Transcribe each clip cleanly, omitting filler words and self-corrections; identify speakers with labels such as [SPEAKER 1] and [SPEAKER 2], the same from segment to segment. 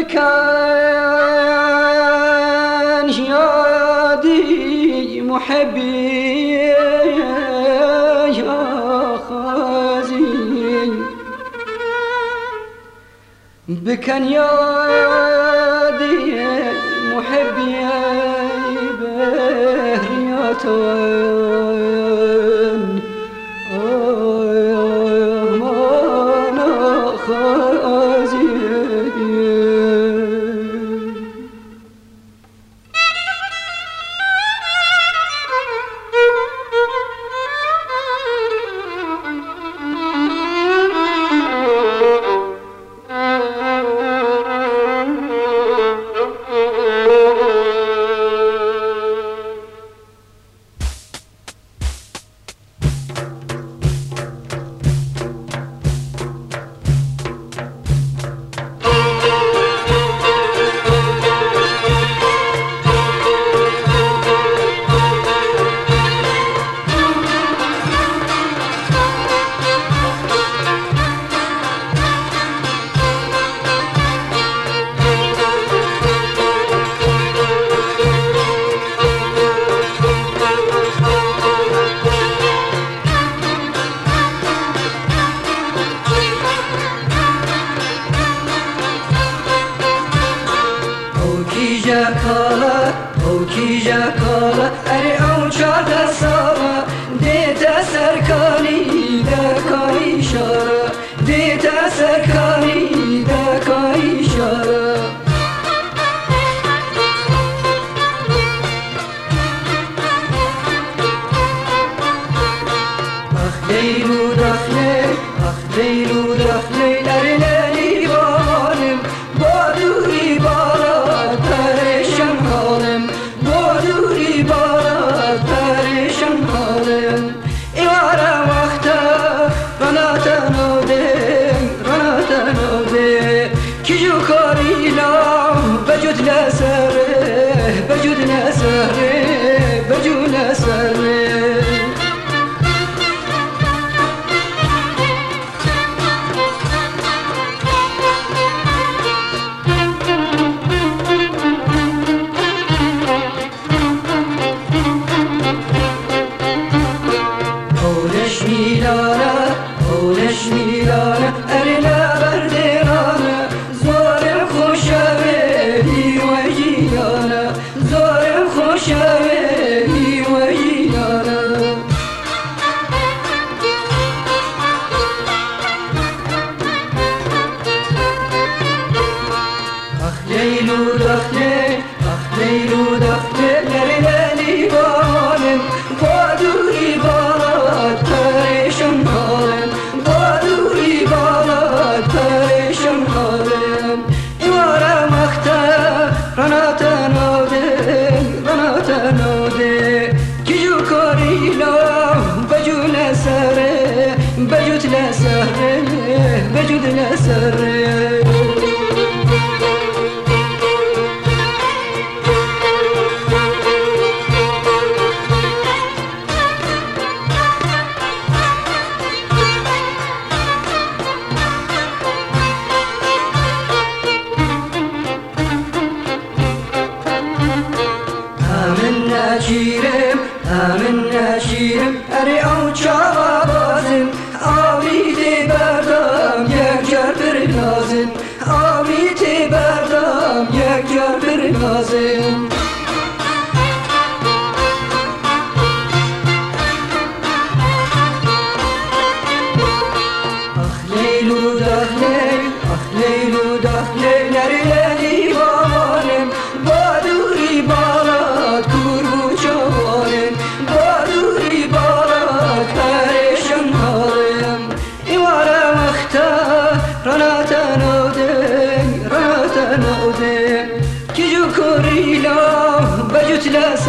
[SPEAKER 1] بكان يادي محبي يا خازي بكان يادي محبي بهرياتان مانا خازي
[SPEAKER 2] کالا اری او چارده سالا دیتا سرکانی دکای شارا دیتا سرکانی دکای شارا اخ دیلو دخلی اری لیلی بالم بادوری بالا پریشان حالم بادوری بالا پریشان حالم ایوارا وقتا رانا تنوده کی جو کاری لام بجود نسره بجود نسره Oğleş milana, erine verdirana Zorim xoşaveli ve jiyana Zorim xoşaveli ve jiyana Ah leylu dahle, Nereleli balim Baduri balat perişan halim Baduri balat perişan halim İvara makta rana tanode Ki yukarıyla bejud nesare Amin naşirim eri av çavabazım Aviti berdam yekcar bir nazım Aviti berdam yekcar bir nazım Ah leylu dahle nereleli balim Baduri balat kurbu çavalım Baduri balat perişan halim İvara vakta rana tanode Ki yukarıyla bejud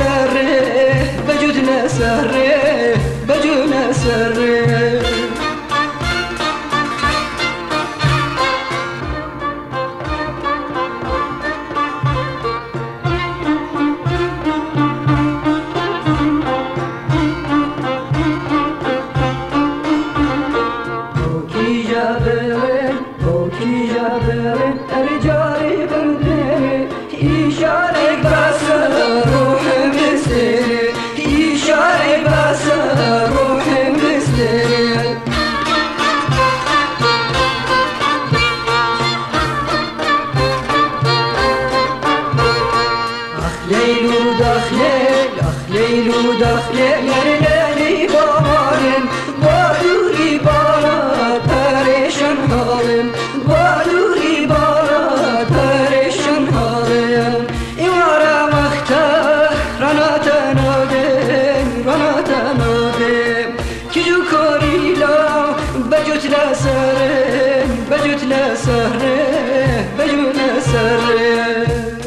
[SPEAKER 2] nesare O ki jabelen, eri caribim لسره بجوت لسره بجوت لسره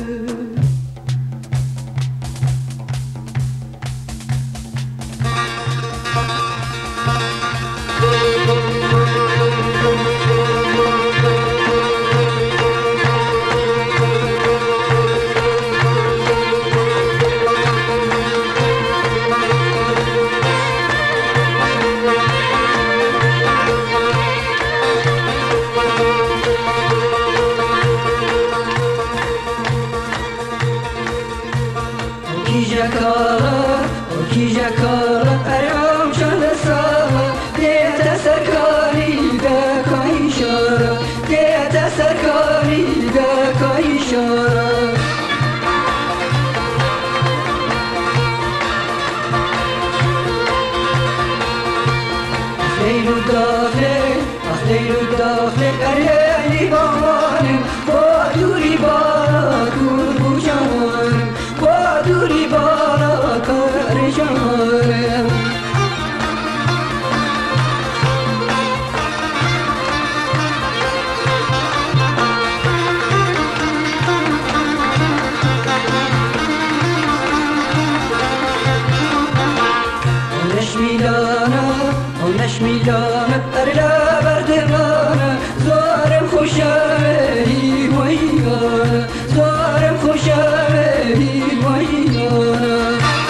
[SPEAKER 2] Okija kara eram şöyle sağla Diyete serkari de kayışara Diyete serkari de kayışara Leylu dahle eryeli bamanım Baduri bana kurbu canım Baduri bana karışanım Oneş milana erla berdemana Zarem hoşavehi vayyana Zarem hoşavehi vayyana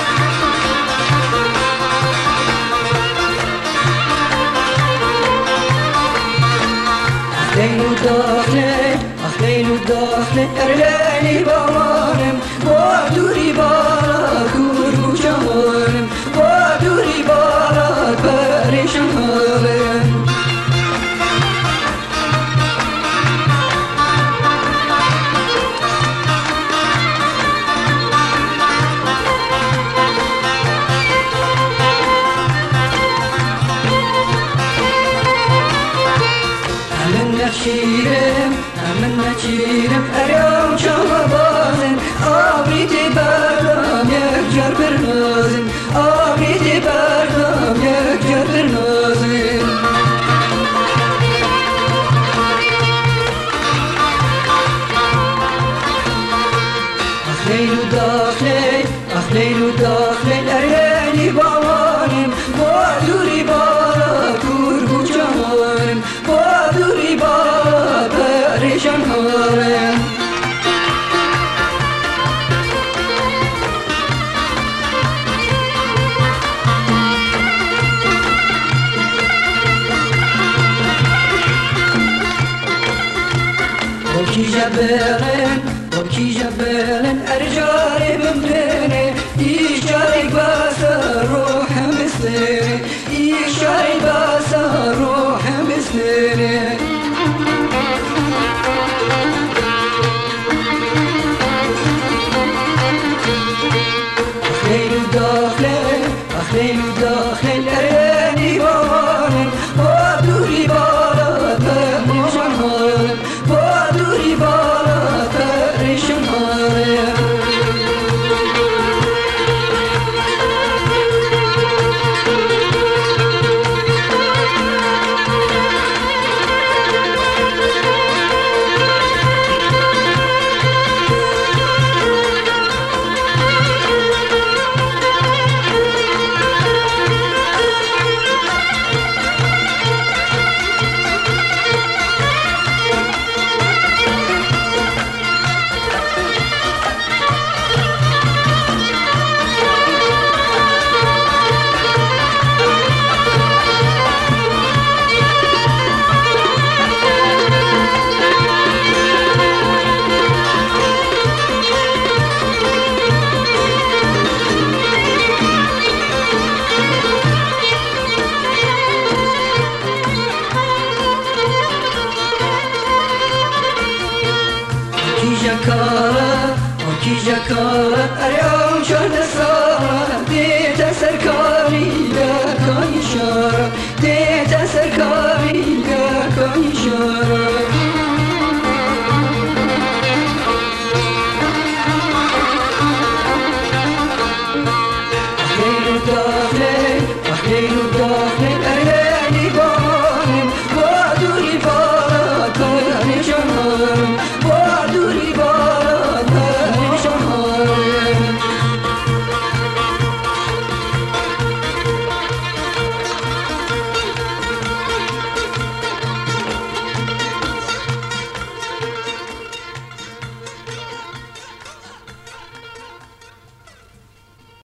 [SPEAKER 2] Leylu dahle erleni bamanım Baduri bana kurbu canım Baduri bana perişan halim Hemen neçirem eryam çama bazın Abriti berdam yekcar bir nazın Abriti berdam yekcar bir nazın Leylu dahle eryeni bamanım Baduri bana kurbu canım Baduri bana perişan halim Okija belen ercari bimdene İşarik basa ruhum istene İşarik basa ruhum istene Leylu dahle ereni bamanım Baduri bana perişan halim Baduri bana perişan halim Okija kara eryam şöyle sağla Diyete serkari de kayışara Diyete serkari de kayışara